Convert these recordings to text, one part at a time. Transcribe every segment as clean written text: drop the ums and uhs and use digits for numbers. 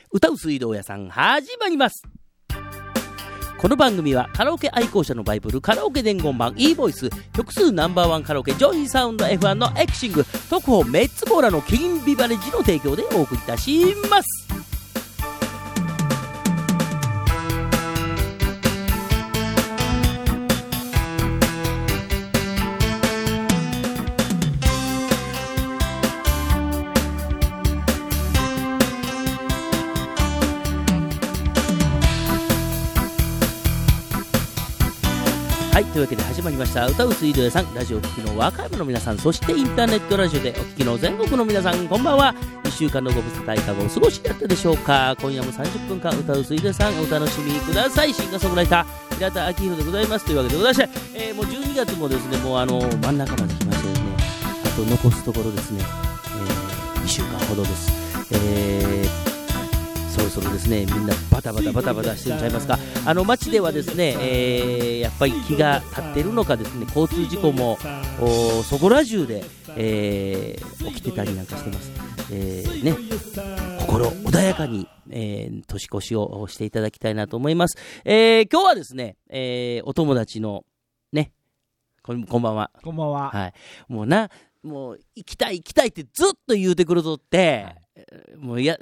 歌う水道屋さん始まります。この番組はカラオケ愛好者のバイブル、カラオケ伝言版 e ボイス、曲数No.1カラオケ上位サウンド F1 のエクシング、特報メッツコーラのキリンビバレッジの提供でお送りいたします。はい、というわけで始まりました歌う水道屋さん。ラジオを聴きの和歌山の皆さん、そしてインターネットラジオでお聴きの全国の皆さん、こんばんは。1週間のご無沙汰いかがお過ごしだったでしょうか。今夜も30分間歌う水道屋さんお楽しみください。シンガーソングライター平田明宏でございます。というわけでございまして、もう12月もですね、もう真ん中まで来ましてですね、あと残すところですね、2週間ほどです。そろそろですね、みんなバタバタしてるんちゃいますか。街ではですね、やっぱり気が立ってるのかですね、交通事故もそこら中で、起きてたりなんかしてます。ね、心穏やかに、年越しをしていただきたいなと思います。今日はですね、お友達のね、こんばんは。 こんばんは。 はい、もう行きたいってずっと言うてくるとって、はい、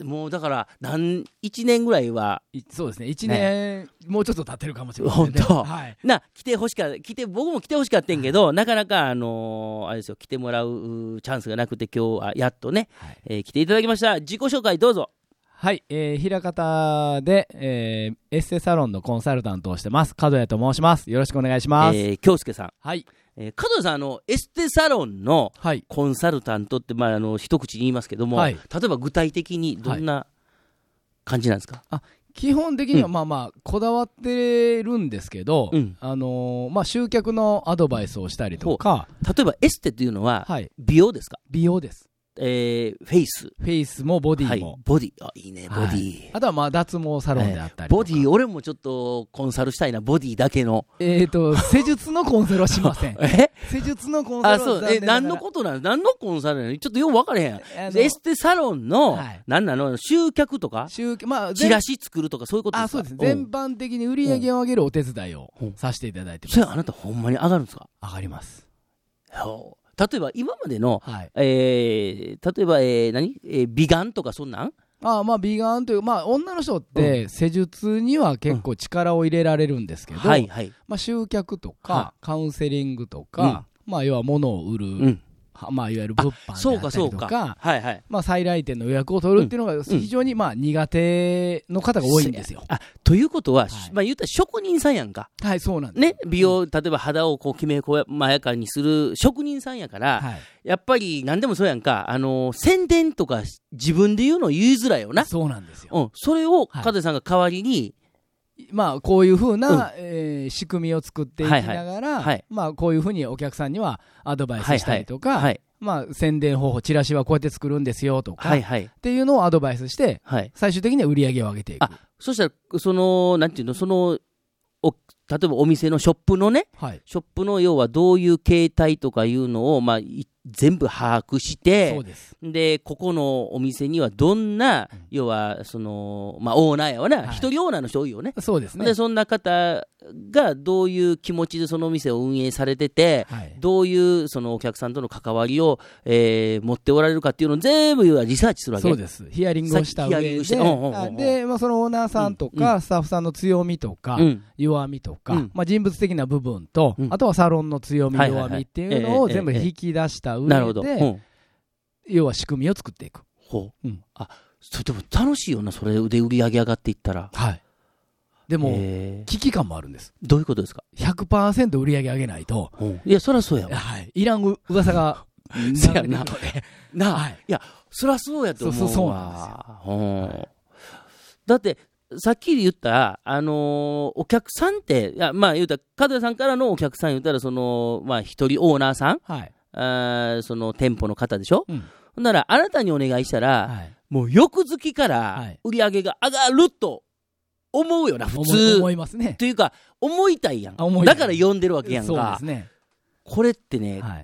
もうだから1年ぐらいはそうですね、1年、ね、もうちょっと経ってるかもしれませんね。 本当、 はい、 僕も来てほしかったんけど、なかなかあれですよ、来てもらうチャンスがなくて、今日はやっとね、来ていただきました。自己紹介どうぞ。 はい、枚方で、エッセサロンのコンサルタントをしてます角谷と申します。よろしくお願いします。 京介さん。 はい。 角谷さん、エステサロンのコンサルタントって、一口に言いますけども、はい、例えば具体的にどんな感じなんですか。 はい、基本的にはこだわってるんですけど、集客のアドバイスをしたりとか。 例えばエステっていうのは美容ですか。 美容です。 フェイスもボディも、 はい、ボディ、いいね、ボディ、 あとは脱毛サロンであったりとか、 ボディ、俺もちょっとコンサルしたいな、ボディだけの。 施術のコンサルはしません。施術のコンサルは残念ながら。 何のことなの、何のコンサルなの、ちょっとよく分からへん。エステサロンの、何なの、集客とか、チラシ作るとか、そういうことですか。 そうです。全般的に売り上げを上げるお手伝いをさせていただいてます。 それあなたほんまに上がるんですか。 上がります。 例えば今までの、例えば、美顔とかそんなん。 美顔という、女の人って施術には結構力を入れられるんですけど、集客とかカウンセリングとか、要は物を売る、いわゆる物販であったりとか、再来店の予約を取るっていうのが非常に苦手の方が多いんですよ。 ということは、言ったら職人さんやんか。 はい、そうなんです。 ね、美容、例えば肌をきめ細やかにする職人さんやから、やっぱり何でもそうやんか、宣伝とか自分で言うの言いづらいよな。 そうなんですよ。 それを角谷さんが代わりに、 こういうふうな、仕組みを作っていきながら、こういうふうにお客さんにはアドバイスしたりとか、宣伝方法、チラシはこうやって作るんですよとか、っていうのをアドバイスして、最終的には売り上げを上げていく。 そしたら、なんていうの、例えばお店のショップのね、ショップの要はどういう形態とかいうのを、全部把握して、でここのお店にはどんな、要はオーナーやわな、一人オーナーの人多いよね。 そうですね。 でそんな方がどういう気持ちでそのお店を運営されてて、どういうそのお客さんとの関わりを、持っておられるかっていうのを全部リサーチするわけ。 そうです。ヒアリングをした上で、そのオーナーさんとか、スタッフさんの強みとか、弱みとか、人物的な部分と、あとはサロンの強み、弱みっていうのを全部引き出した上で、要は仕組みを作っていく。 それでも楽しいよな、それで売り上げ上がっていったら。 でも危機感もあるんです。 どういうことですか。 100% 売り上げ上げないと、 いやそりゃそうやわ、 いらん噂がそうやな、いやそりゃそうやと思うわ。 そうなんですよ。 だってさっき言ったお客さんって、言うたら角谷さんからのお客さん言ったら一人オーナーさん、その店舗の方でしょ。ほんならあなたにお願いしたら、もう翌月から売り上げが上がると思うよな、普通。 思いますね。 というか思いたいやん。だから呼んでるわけやんか。 そうですね。 これってね、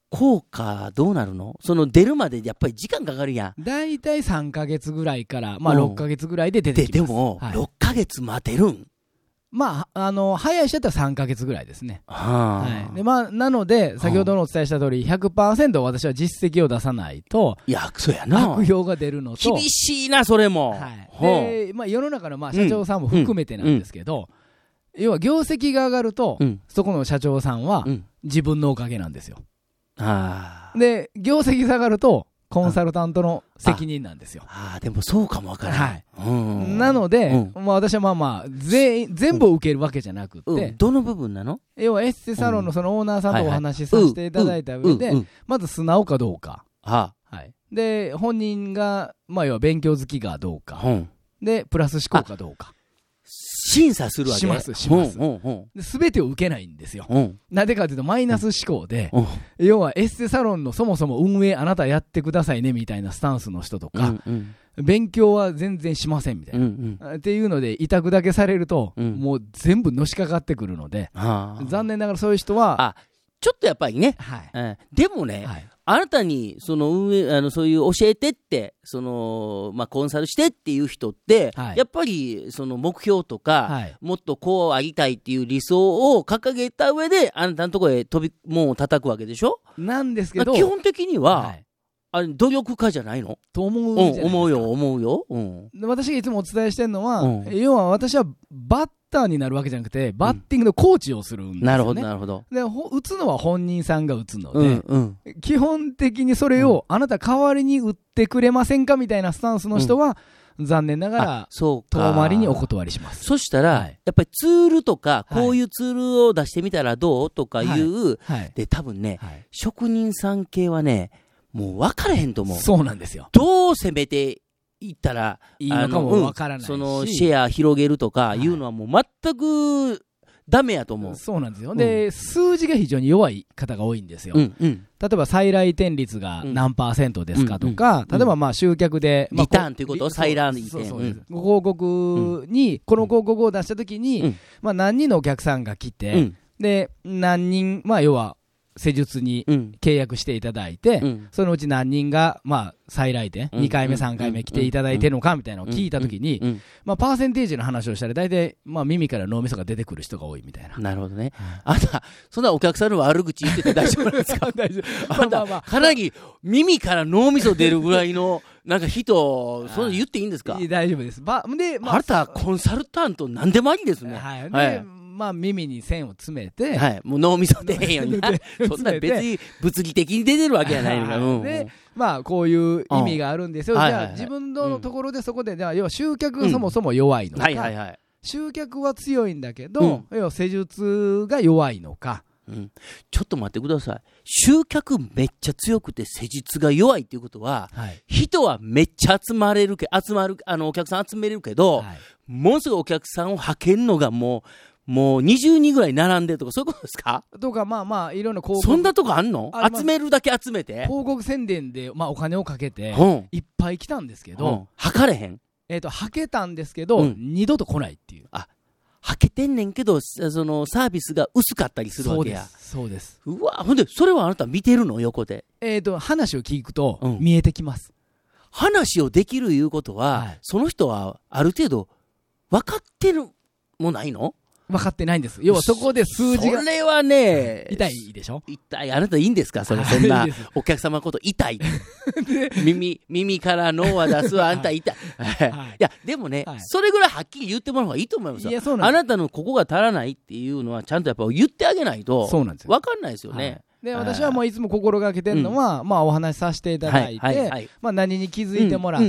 効果どうなるの？その出るまでやっぱり時間かかるやん。 だいたい3ヶ月ぐらいから、まあ6ヶ月ぐらいで出てきます。 でも、はい、6ヶ月待てるん？ まあ、早い人だったら3ヶ月ぐらいですね。 はい。 で、まあ、なので、先ほどのお伝えした通り、100% 私は実績を出さないと、 いや、そうやな。 悪評が出るのと。 厳しいな、それも。 はい。で、まあ、世の中のまあ社長さんも含めてなんですけど、要は業績が上がると、そこの社長さんは自分のおかげなんですよ。で、業績下がると、コンサルタントの責任なんですよ。 でもそうかもわからない。 はい。なので、まあ私はまあまあ、全部受けるわけじゃなくて、 どの部分なの？ 要はエステサロンのそのオーナーさんとお話しさせていただいた上で、まず素直かどうか。はい。で、本人が、まあ要は勉強好きかどうか。で、プラス思考かどうか。 審査するわけ？ します。すべてを受けないんですよ。なぜかというと、マイナス思考で、要はエステサロンのそもそも運営あなたやってくださいねみたいなスタンスの人とか、勉強は全然しませんみたいな。っていうので、委託だけされると、もう全部のしかかってくるので、残念ながらそういう人は、 ちょっとやっぱりね、でもね、あなたにその運営そういう教えてってまあ、コンサルしてっていう人って、やっぱりその目標とか、もっとこうありたいっていう理想を掲げた上であなたのところへ門を叩くわけでしょ？ なんですけど、 基本的には、努力家じゃないの？ と思うじゃないですか。 思うよ。 私がいつもお伝えしてるのは、要は私はバッターになるわけじゃなくて、バッティングのコーチをするんですよね。なるほど、なるほど。で、打つのは本人さんが打つので、基本的にそれを、あなた代わりに打ってくれませんかみたいなスタンスの人は、残念ながら、遠回りにお断りします。 そしたら、やっぱりツールとか、こういうツールを出してみたらどうとかいう、で、多分ね、職人さん系はね、もう分からへんと思う。 そうなんですよ。 どう攻めていったらいいのかも分からないし、 そのシェア広げるとかいうのはもう全くダメやと思う。 そうなんですよ。で、数字が非常に弱い方が多いんですよ。例えば再来店率が何%ですかとか、例えばまあ集客で、 リターンということ再来店。 広告に、この広告を出したときに、まあ何人のお客さんが来て、で、何人、まあ要は、施術に契約していただいて、そのうち何人が、まあ、再来店、2回目、3回目来ていただいてるのかみたいなのを聞いたときに、まあ、パーセンテージの話をしたら、大体、まあ、耳から脳みそが出てくる人が多いみたいな。 なるほどね。あんた、そんなお客さんの悪口言ってて大丈夫なんですか？大丈夫。あんた、かなり耳から脳みそ出るぐらいの、なんか人、そう言っていいんですか？ 大丈夫です。で、 あなた、コンサルタント何でもありですね。 はい。まあ耳に線を詰めて、 もう脳みそ出へんようにな。そんな別に物理的に出てるわけじゃないのか。 で、まあこういう意味があるんですよ。じゃあ自分のところでそこで、要は集客がそもそも弱いのか、集客は強いんだけど、要は施術が弱いのか。 ちょっと待ってください。集客めっちゃ強くて施術が弱いっていうことは、人はめっちゃ集まる、お客さん集めれるけど、ものすごいお客さんを派遣のがもう20人ぐらい並んでとか、そういうことですか？ とか、まあまあ、いろんな広告。 そんなとこあんの？集めるだけ集めて。 広告宣伝で、まあお金をかけて、いっぱい来たんですけど、 測れへん？ はけたんですけど、二度と来ないっていう。 はけてんねんけど、そのサービスが薄かったりするわけや。 そうです。 うわ、ほんで、それはあなた見てるの？横で。 話を聞くと、見えてきます。 話をできるいうことは、その人はある程度、分かってるもないの？ 分かってないんです。要はそこで数字が。 それはね、 痛いでしょ？ 痛い。あなたいいんですか？そんなお客様のこと痛い。耳から脳は出すわ、あんた痛い。いや、でもね、それぐらいはっきり言ってもらう方がいいと思いますよ。あなたのここが足らないっていうのは、ちゃんとやっぱ言ってあげないと、分かんないですよね。 で、私はもういつも心がけてるのは、まあお話しさせていただいて、まあ何に気づいてもらって、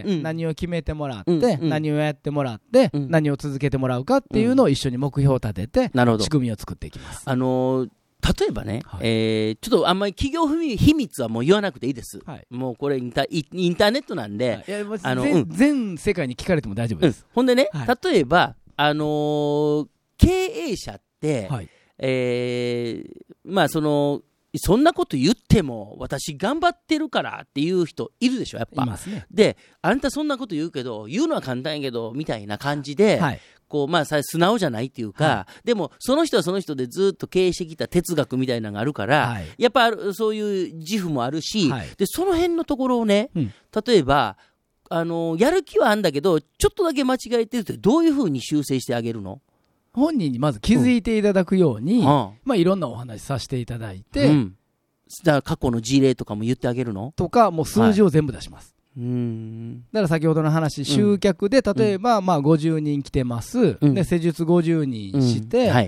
何を決めてもらって、何をやってもらって、何を続けてもらうかっていうのを一緒に目標を立てて、仕組みを作っていきます。 例えばね、ちょっとあんまり企業秘密はもう言わなくていいです。もうこれインターネットなんで、 全世界に聞かれても大丈夫です。 ほんでね、例えば、経営者って、まあそんなこと言っても私頑張ってるからっていう人いるでしょ、やっぱ。 いますね。 で、あんたそんなこと言うけど、言うのは簡単やけどみたいな感じで、 こう、まあ、素直じゃないっていうか、でも、その人はその人でずっと経営してきた哲学みたいなのがあるから、やっぱそういう自負もあるし、で、その辺のところをね、例えば、やる気はあるんだけど、ちょっとだけ間違えてるって、どういうふうに修正してあげるの？ 本人にまず気づいていただくように、まあ、いろんなお話させていただいて、 だから過去の事例とかも言ってあげるの？ とか、もう数字を全部出します。だから先ほどの話、集客で、例えば、まあ、50人来てます。で、施術50人して、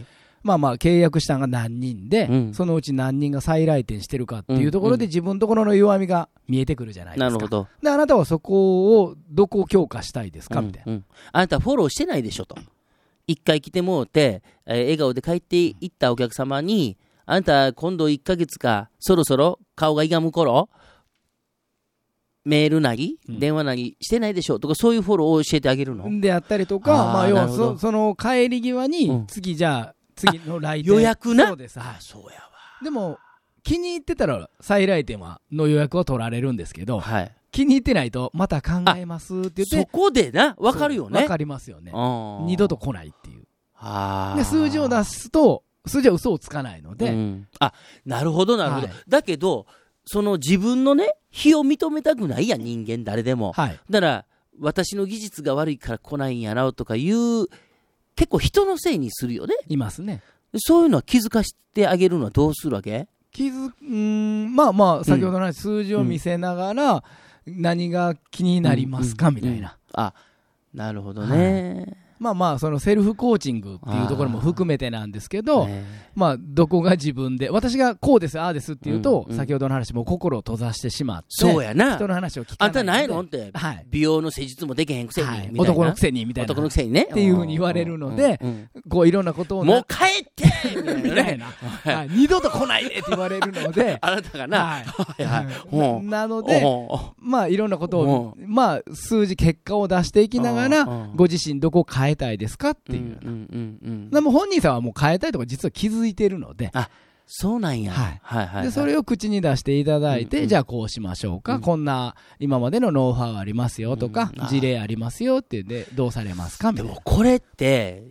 まあまあ、契約したのが何人で、そのうち何人が再来店してるかっていうところで、自分のところの弱みが見えてくるじゃないですか。なるほど。で、あなたはそこを、どこを強化したいですかみたいな。 あなたフォローしてないでしょと。一回来てもうて、笑顔で帰っていったお客様に、あなた今度1ヶ月か、そろそろ顔がいがむ頃、メールなり、電話なりしてないでしょとか、そういうフォローを教えてあげるの？ であったりとか、まあ、要はその帰り際に、次の来店。 予約な。 そうです。そうやわ。でも、気に入ってたら、再来店の予約を取られるんですけど、気に入ってないと、また考えますって言って。 そこでな、わかるよね。 わかりますよね。二度と来ないっていう。で、数字を出すと、数字は嘘をつかないので。 なるほど、なるほど。だけど、その自分のね、非を認めたくないやん、人間誰でも。だから、私の技術が悪いから来ないんやなとかいう、結構人のせいにするよね。 いますね。 そういうのは気づかせてあげるのはどうするわけ？ まあまあ、先ほどの数字を見せながら、何が気になりますかみたいな。 なるほどね。 まあまあ、そのセルフコーチングっていうところも含めてなんですけど、まあ、どこが自分で、私がこうです、ああですっていうと、先ほどの話も心を閉ざしてしまって、 そうやな。 人の話を聞かない。 あんたないのって、美容の施術もできへんくせに、 男のくせに、みたいな。 男のくせにね。 っていうふうに言われるので、こういろんなことを。 もう帰ってみたいな。二度と来ないでって言われるので。 あなたがな。 なので、まあいろんなことを、まあ数字、結果を出していきながら、ご自身どこを変えたいですかっていう。でも本人さんはもう変えたいとか実は気づいてるので。 そうなんや。 で、それを口に出していただいて、じゃあこうしましょうか。こんな今までのノウハウありますよとか、事例ありますよってで、どうされますかみたいな。 でもこれって、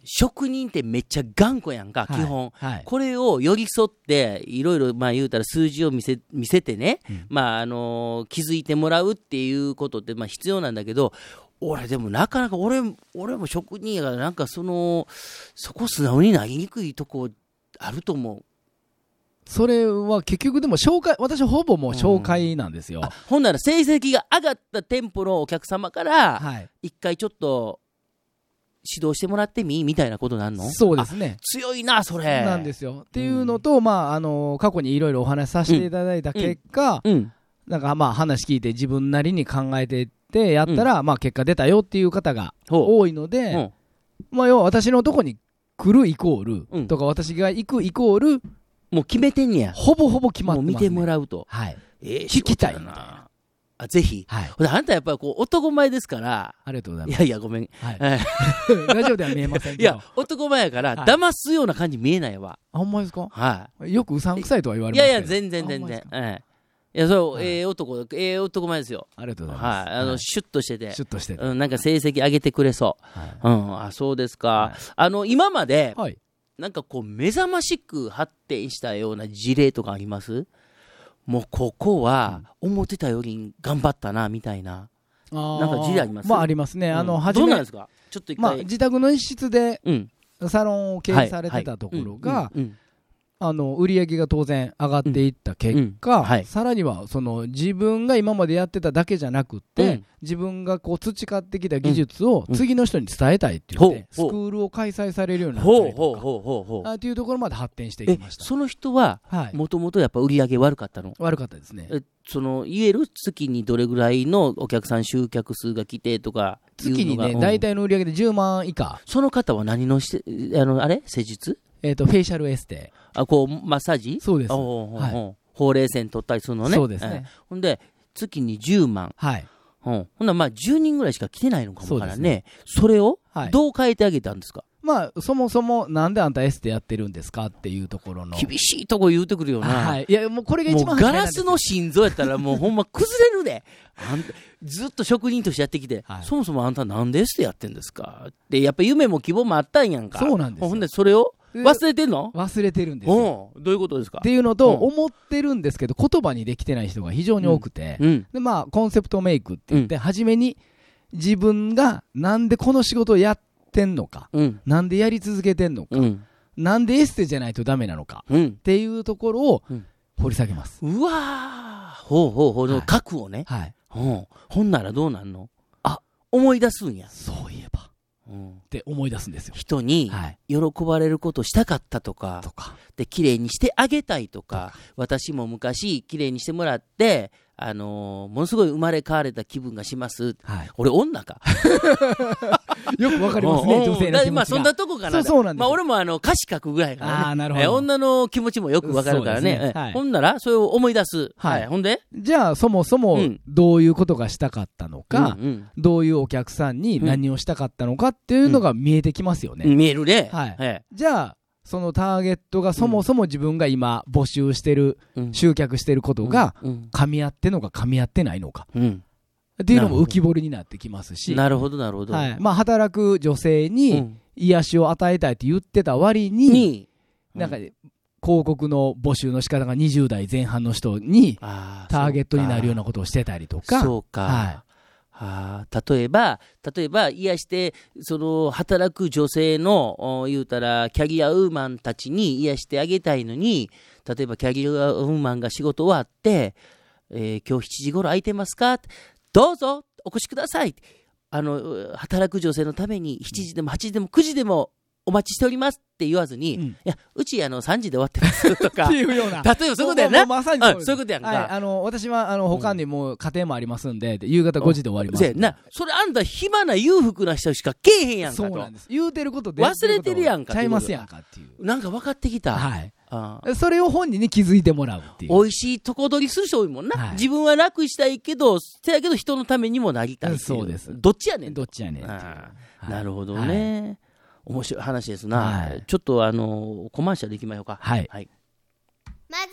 職人ってめっちゃ頑固やんか、基本。これを寄り添って、いろいろ、まあ言うたら数字を見せてね、まあ気づいてもらうっていうことって、まあ必要なんだけど、俺でもなかなか俺も職人やからなんかそこ素直になりにくいとこあると思う。 それは結局でも私ほぼもう紹介なんですよ。 ほんなら成績が上がった店舗のお客様から一回ちょっと指導してもらってみたいなことなんの？ そうですね。 強いなそれ。 なんですよ。っていうのと、まあ過去にいろいろお話しさせていただいた結果、なんかまあ話聞いて自分なりに考えてでやったら、まあ結果出たよっていう方が多いので、まあ要は私のとこに来るイコール、とか私が行くイコール、 もう決めてんねや。 ほぼほぼ決まってますね。 もう見てもらうと。 聞きたいな。 ぜひ。あんたやっぱりこう男前ですから。 ありがとうございます。 いやごめん。 ラジオでは見えませんけど。 いや、男前やから、騙すような感じ見えないわ。 ほんまですか？よくうさんくさいとは言われますけど。 いや全然。いや、そう、男前ですよ。 ありがとうございます。 シュッとしてて。 シュッとしてて。 なんか成績上げてくれそう。そうですか。今まで、なんかこう、目覚ましく発展したような事例とかあります？もうここは、思ってたより頑張ったな、みたいな。なんか事例あります？ まあありますね。 どうなんですか？ちょっと一回。 まあ自宅の一室で、サロンを経営されてたところが、売り上げが当然上がっていった結果、さらにはその自分が今までやってただけじゃなくて、自分がこう培ってきた技術を次の人に伝えたいって言って、スクールを開催されるようになったりとか、っていうところまで発展していきました。 その人は、もともとやっぱ売り上げ悪かったの？ 悪かったですね。 言える月にどれぐらいのお客さん集客数が来てとか月にね、大体の売り上げで10万以下。 その方は何の施術？ フェイシャルエステ。 こう、マッサージ？ そうです。 ほうれい線取ったりするのね。 そうですね。 ほんで、月に10万。ほんならまあ10人ぐらいしか来てないのかもからね。それを、どう変えてあげたんですか？ まあ、そもそもなんであんたエステやってるんですかっていうところの。 厳しいとこ言うてくるよな。 はい。いや、もうこれが一番もうガラスの心臓やったらもうほんま崩れるで。あんたずっと職人としてやってきて、そもそもあんたなんでエステやってんですかって、やっぱ夢も希望もあったんやんか。 そうなんですよ。 ほんでそれを忘れてんの？ 忘れてるんですよ。 どういうことですか？ っていうのと、思ってるんですけど、言葉にできてない人が非常に多くて、で、まあ、コンセプトメイクって言って、初めに自分がなんでこの仕事をやってんのか、なんでやり続けてんのか、なんでエステじゃないとダメなのか、っていうところを掘り下げます。 うわー、ほうほうほう、核をね。はい。ほんならどうなんの？思い出すんや。 そういえば。って思い出すんですよ。 人に喜ばれることしたかったとか、で綺麗にしてあげたいとか、私も昔綺麗にしてもらって、ものすごい生まれ変われた気分がします。俺女か。 よくわかりますね、女性の気持ちが。 まあそんなとこかな。 そうなんです。 まあ俺も歌詞書くぐらいからね。 なるほど。 女の気持ちもよくわかるからね。ほんならそれを思い出す。はい。ほんで？ じゃあそもそもどういうことがしたかったのか、どういうお客さんに何をしたかったのかっていうのが見えてきますよね。 見えるね。 はい。じゃあそのターゲットがそもそも自分が今募集してる、集客してることが噛み合ってんのか噛み合ってないのか。っていうのも浮き彫りになってきますし。 なるほど、なるほど。 はい。まあ、働く女性に癒しを与えたいって言ってた割に、なんか、広告の募集の仕方が20代前半の人に、ターゲットになるようなことをしてたりとか。 そうか。例えば、癒して、働く女性の、言うたら、キャリアウーマンたちに癒してあげたいのに、例えば、キャリアウーマンが仕事終わって、今日7時頃空いてますか？どうぞお越しください。働く女性のために7時でも8時でも9時でもお待ちしておりますって言わずに、いや、うち3時で終わってますとか。 っていうような。 例えばそういうことやな。 まさにそういうことやんか。 私は、他にもう家庭もありますんで、夕方5時で終わります。 それあんた暇な裕福な人しかけえへんやんかと。 そうなんです。言うてることで。 忘れてるやんか。 ちゃいますやんかっていう。 なんか分かってきた。 はい。それを本人に気づいてもらうっていう。 美味しいとこ取りする人多いもんな。自分は楽したいけど、せやけど人のためにもなりたい。 そうです。 どっちやねん。 どっちやねん。 なるほどね。面白い話ですな。ちょっとコマーシャルいきましょうか。 はい。 マザ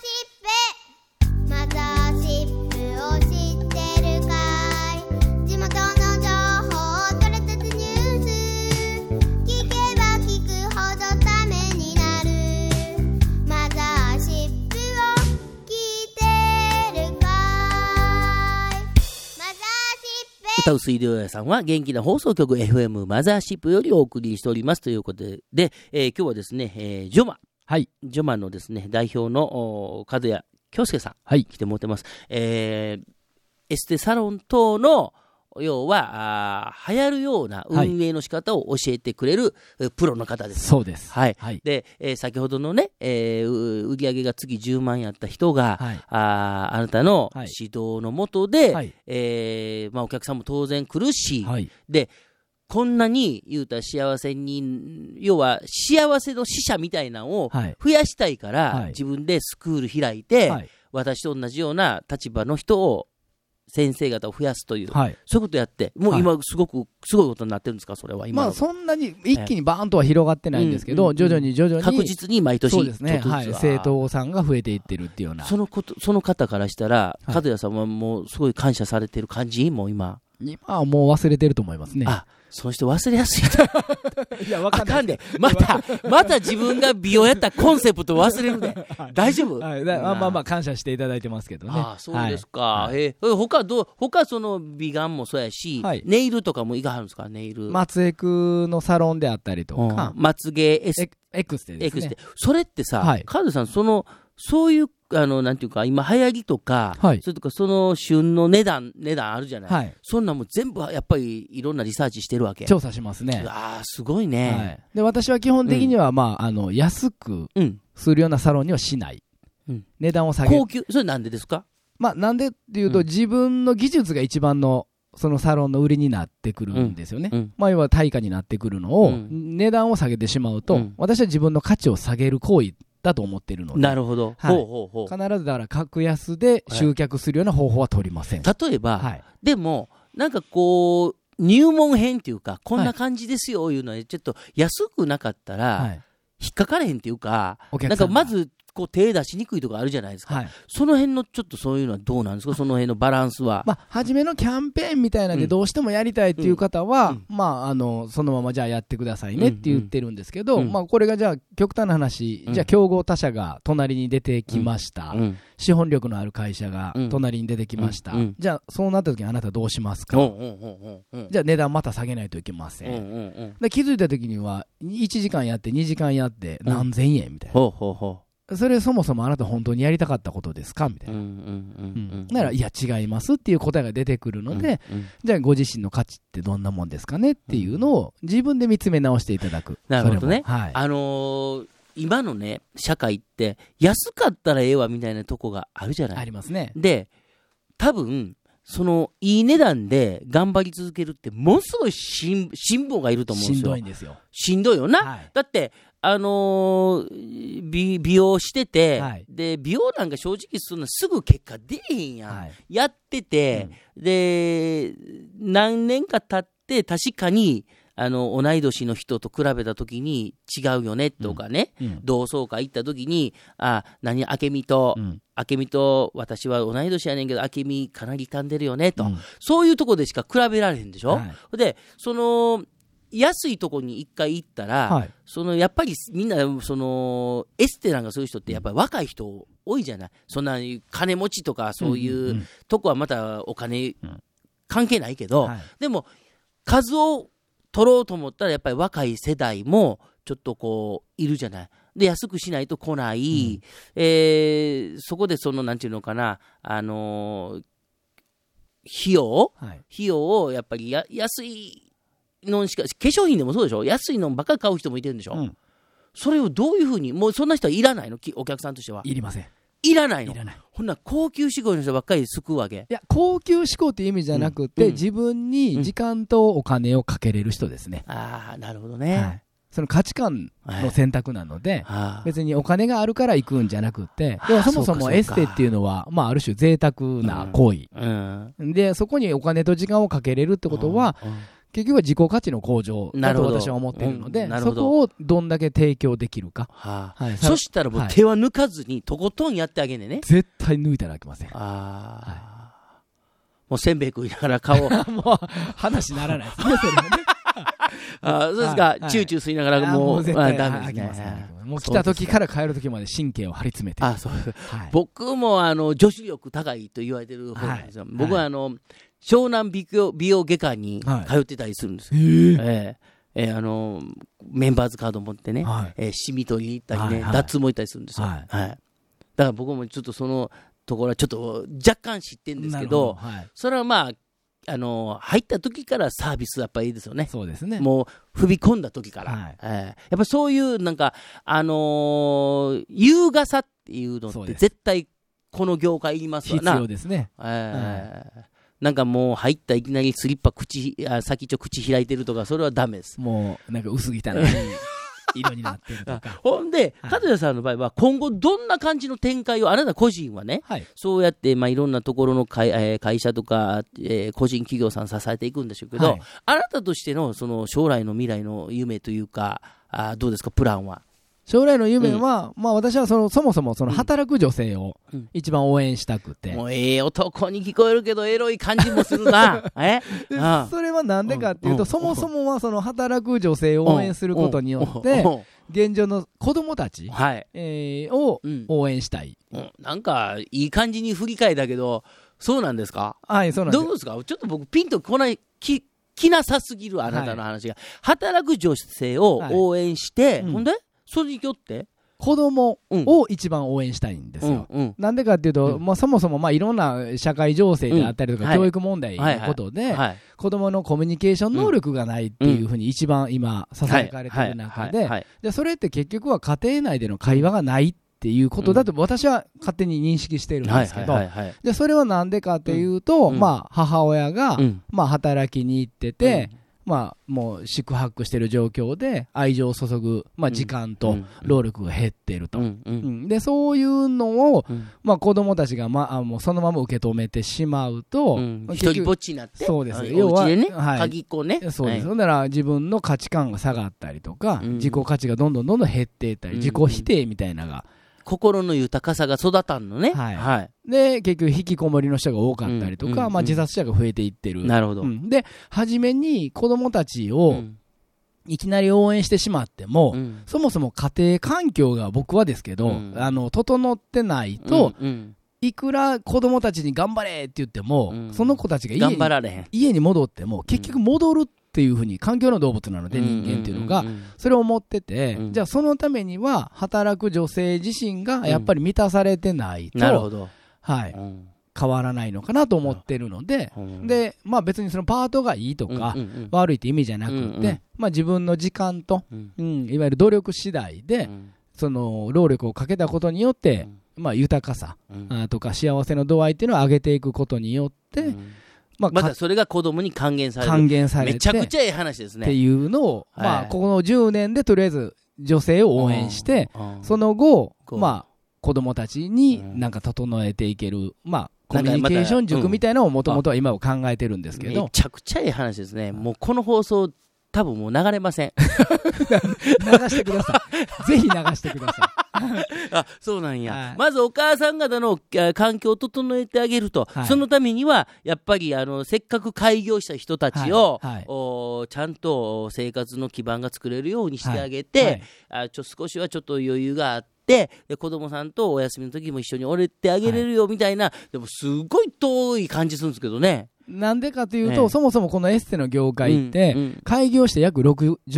ーシップを知ってるかい？地元の情報取れたつニュース、聞けば聞くほどためになる。マザーシップを聞いてるかい？マザーシップ。 歌う水道屋さんは元気な放送局 FM マザーシップよりお送りしておりますということで、今日はですね、ジョマのですね、代表の角谷京介さん、来てもらってます。エステサロン等の要は流行るような運営の仕方を教えてくれるプロの方です。 そうです。 はい。で、先ほどのね、売上が月10万やった人が、あなたの指導のもとで、お客さんも当然来るし、で、こんなに言うたら幸せに、要は幸せの使者みたいなのを増やしたいから、自分でスクール開いて、私と同じような立場の人を先生方を増やすという、そういうことやって、もう今すごいことになってるんですか、それは今。 まあそんなに一気にバーンとは広がってないんですけど、徐々に確実に毎年そうですね、生徒さんが増えていってるっていうような。 その方からしたら、角谷さんはもうすごい感謝されてる感じ、もう今はもう忘れてると思いますね。 その人忘れやすいと。いや、わかんで。また自分が美容やったコンセプト忘れるで。大丈夫？ まあ、感謝していただいてますけどね。 そうですか。他その美顔もそうやし、ネイルとかもいかはるんですか、ネイル。 松江区のサロンであったりとか。 松芸エクステですね。 それってさ、角さん、そういう、なんていうか、今、流行りとか、それとか、その旬の値段あるじゃない。そんなもん全部、やっぱり、いろんなリサーチしてるわけ。 調査しますね。 すごいね。 で、私は基本的には、安くするようなサロンにはしない。値段を下げる。 高級、それなんでですか？ なんでっていうと、自分の技術が一番の、そのサロンの売りになってくるんですよね。要は対価になってくるのを、値段を下げてしまうと、私は自分の価値を下げる行為だと思っているので。 なるほど。 必ずだから格安で集客するような方法は取りません。 例えば、でも、なんかこう、 入門編っていうか、こんな感じですよいうのは、ちょっと安くなかったら、引っかかれへんっていうか、なんかまず、こう手出しにくいとかあるじゃないですか、その辺のちょっとそういうのはどうなんですか、その辺のバランスは。 初めのキャンペーンみたいなんで、どうしてもやりたいっていう方は、そのままじゃあやってくださいねって言ってるんですけど、これがじゃあ、極端な話、じゃあ、競合他社が隣に出てきました、資本力のある会社が隣に出てきました、じゃあ、そうなった時にあなたどうしますか、じゃあ、値段また下げないといけません。で気づいた時には、1時間やって、2時間やって、何千円みたいな。それそもそもあなた本当にやりたかったことですかみたいな。なら、いや違いますっていう答えが出てくるので、じゃあご自身の価値ってどんなもんですかねっていうのを自分で見つめ直していただく。 なるほどね。今のね、社会って安かったらええわみたいなとこがあるじゃない。 ありますね。 で、多分、そのいい値段で頑張り続けるってものすごい辛抱がいると思うんですよ。 しんどいんですよ。 しんどいよな。だって美容してて、で美容なんか正直するのすぐ結果出へんやん、やってて、で何年か経って確かに同い年の人と比べたときに違うよねとかね、同窓会行ったときに明美と私は同い年やねんけど明美かなり傷んでるよねと、そういうとこでしか比べられへんでしょ、でその安いとこに一回行ったら、やっぱりみんなそのエステなんかそういう人ってやっぱり若い人多いじゃない。そんな金持ちとかそういうとこはまたお金関係ないけど、でも数を取ろうと思ったらやっぱり若い世代もちょっとこういるじゃない。で安くしないと来ない、そこでそのなんていうのかな、費用をやっぱり安いのしか、化粧品でもそうでしょ、安いのばっかり買う人もいてるんでしょ、それをどういうふうに、もうそんな人はいらないの、お客さんとしては。 いりません。 いらないの。ほんなら高級志向の人ばっかり救うわけ。 いや、高級志向っていう意味じゃなくて、自分に時間とお金をかけれる人ですね。 ああ、なるほどね。 その価値観の選択なので、別にお金があるから行くんじゃなくて、でもそもそもエステっていうのは、ある種贅沢な行為、でそこにお金と時間をかけれるってことは、結局は自己価値の向上だと私は思っているので、そこをどんだけ提供できるか、 そしたらもう手は抜かずにとことんやってあげんねね。 絶対抜いたらあきません。 もうせんべい食いながら顔をもう話にならないですね、それはね。 そうですか、チューチュー吸いながらもう絶対ダメですね。もう来た時から帰る時まで神経を張り詰めて。 僕も女子力高いと言われてる方なんですよ。僕は湘南美容外科に通ってたりするんですよ。メンバーズカード持ってね、シミ取りに行ったりね、脱毛行ったりするんですよ。だから僕もちょっとそのところはちょっと若干知ってるんですけど、それはまあ入った時からサービスやっぱりいいですよね。 そうですね。 もう踏み込んだ時から、やっぱそういうなんか優雅さっていうのって絶対この業界いりますわな。 必要ですね。 なんかもう入ったいきなりスリッパ先っちょ口開いてるとかそれはダメです。 もうなんか薄汚い色になってるとか。 ほんで和也さんの場合は今後どんな感じの展開をあなた個人はね、そうやっていろんなところの会社とか個人企業さん支えていくんでしょうけど、あなたとしてのその将来の未来の夢というかどうですか、プランは。 将来の夢は、私はそもそもその働く女性を一番応援したくて。 もう男に聞こえるけどエロい感じもするな。 それはなんでかっていうと、そもそもはその働く女性を応援することによって、現状の子供たちを応援したい。 なんかいい感じに振り返ったけど、そうなんですか？ はい、そうなんです。 どうですか？ちょっと僕ピンとこない気なさすぎるあなたの話が。働く女性を応援して、ほんでそれによって子供を一番応援したいんですよ。なんでかっていうと、そもそもいろんな社会情勢であったりとか、教育問題のことで、子供のコミュニケーション能力がないっていうふうに一番今ささやかれてる中で、それって結局は家庭内での会話がないっていうことだと私は勝手に認識してるんですけど、でそれはなんでかっていうと、母親が働きに行ってて、 もう宿泊してる状況で愛情を注ぐ、時間と労力が減ってると。で、そういうのを、子供たちが、もうそのまま受け止めてしまうと、 一人ぼっちになって、 そうです。 要は、鍵っ子ね。 そうです。だから自分の価値観が下がったりとか、自己価値がどんどん減っていったり、自己否定みたいなのが、 心の豊かさが育たんのね。 で、結局、引きこもりの人が多かったりとか、自殺者が増えていってる。 なるほど。 で、初めに子供たちを、いきなり応援してしまっても、そもそも家庭環境が僕はですけど、整ってないと、いくら子供たちに頑張れって言っても、その子たちが家に戻っても、結局戻るっていうふうに、環境の動物なので、人間っていうのが、それを思ってて、じゃあそのためには、働く女性自身がやっぱり満たされてないと、 なるほど。 変わらないのかなと思ってるので、で、別にそのパートがいいとか、悪いって意味じゃなくて、自分の時間と、いわゆる努力次第で、その労力をかけたことによって、豊かさとか幸せの度合いっていうのを上げていくことによって、 またそれが子供に還元される。めちゃくちゃいい話ですね。 っていうのを、ここの10年でとりあえず女性を応援して、その後、子供たちになんか整えていける、コミュニケーション塾みたいなのをもともとは今は考えてるんですけど。 めちゃくちゃいい話ですね。もうこの放送、多分もう流れません。 流してください。ぜひ流してください。 そうなんや。まずお母さん方の環境を整えてあげると、そのためにはやっぱりせっかく開業した人たちを、ちゃんと生活の基盤が作れるようにしてあげて、少しはちょっと余裕があって、で子供さんとお休みの時も一緒におれてあげれるよみたいな、でもすごい遠い感じするんですけどね。 なんでかというと、そもそもこのエステの業界って、開業して約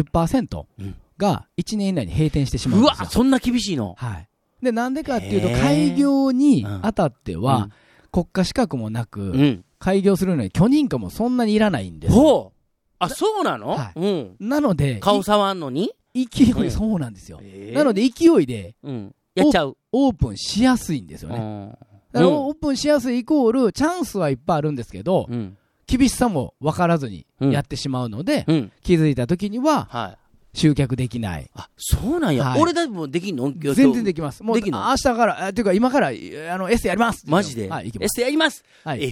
60% が1年以内に閉店してしまうんですよ。 うわ、そんな厳しいの。 で、なんでかっていうと、開業にあたっては、国家資格もなく、開業するのに許認可もそんなにいらないんですよ。 そうなの？ なので、 顔触んのに勢い、そうなんですよ。なので、勢いで、 やっちゃう。 オープンしやすいんですよね。オープンしやすいイコール、チャンスはいっぱいあるんですけど、厳しさも分からずにやってしまうので、気づいた時には、集客できない。 そうなんや。俺だってもできんの？ 全然できます。もう明日から、っていうか今から、エステやります。 マジで？エステやります。みたい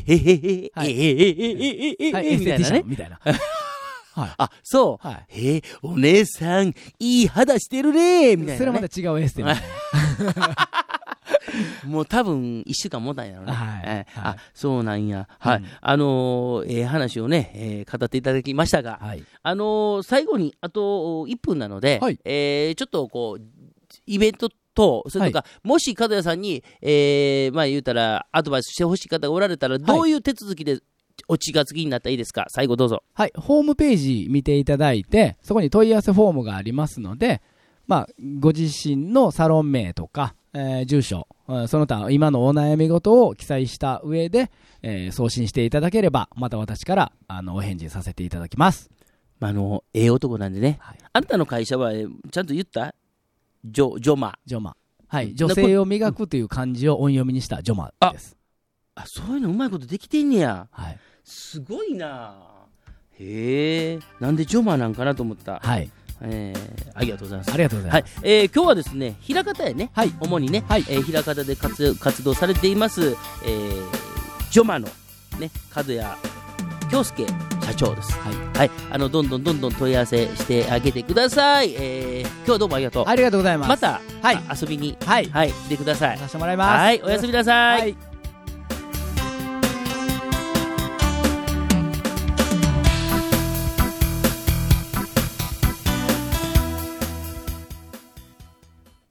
なね。 みたいな。 そう。お姉さん、いい肌してるねみたいな。 それはまた違うエステみたいな。 もう多分1週間もたんやろね。そうなんや。話をね、語っていただきましたが、最後にあと1分なので、ちょっとこう、イベントと、それとか、もし角谷さんに、言うたら、アドバイスしてほしい方がおられたら、どういう手続きでお気がつきになったらいいですか？最後どうぞ。 ホームページ見ていただいて、そこに問い合わせフォームがありますので、ご自身のサロン名とか、住所、その他今のお悩み事を記載した上で、送信していただければ、また私からお返事させていただきます。 ええ男なんでね、あなたの会社はちゃんと言った？ジョマ。 女性を磨くという漢字を音読みにしたジョマです。 そういうのうまいことできてんねや。すごいな。へえ。なんでジョマなんかなと思った。ありがとうございます。 ありがとうございます。 今日はですね、枚方やね、主にね、枚方で活動されています、ジョマのね、角谷京介社長です。どんどん問い合わせしてあげてください。今日はどうもありがとう。 ありがとうございます。 また、遊びに、来てください。 させてもらいます。 おやすみなさい。